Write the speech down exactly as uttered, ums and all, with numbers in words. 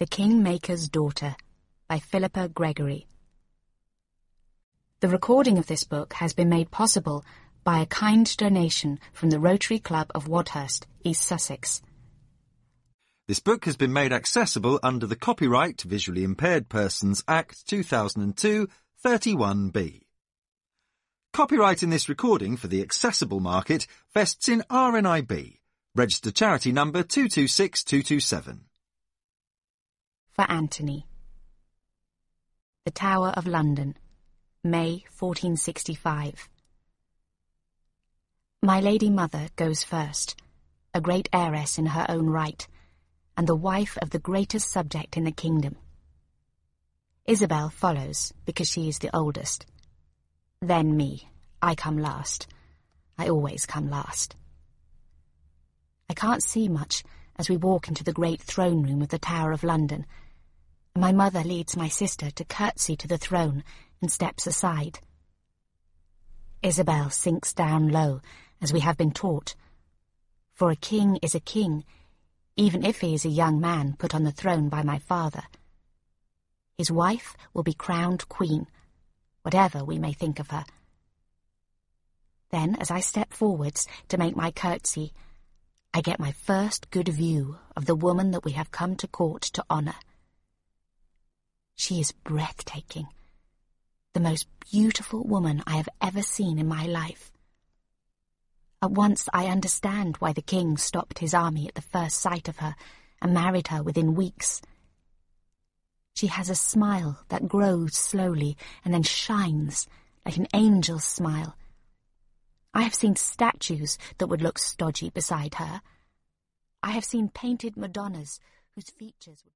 The Kingmaker's Daughter by Philippa Gregory. The recording of this book has been made possible by a kind donation from the Rotary Club of Wadhurst, East Sussex. This book has been made accessible under the Copyright to Visually Impaired Persons Act two thousand two, thirty-one B. Copyright in this recording for the accessible market vests in R N I B, registered charity number two two six two two seven. For Anthony. The Tower of London, May fourteen sixty-five. My Lady Mother goes first, a great heiress in her own right, and the wife of the greatest subject in the kingdom. Isabel follows, because she is the oldest. Then me. I come last. I always come last. I can't see much as we walk into the great throne room of the Tower of London. My mother leads my sister to curtsy to the throne and steps aside. Isabel sinks down low, as we have been taught. For a king is a king, even if he is a young man put on the throne by my father. His wife will be crowned queen, whatever we may think of her. Then, as I step forwards to make my curtsy, I get my first good view of the woman that we have come to court to honour. She is breathtaking, the most beautiful woman I have ever seen in my life. At once I understand why the king stopped his army at the first sight of her and married her within weeks. She has a smile that grows slowly and then shines like an angel's smile. I have seen statues that would look stodgy beside her. I have seen painted Madonnas whose features would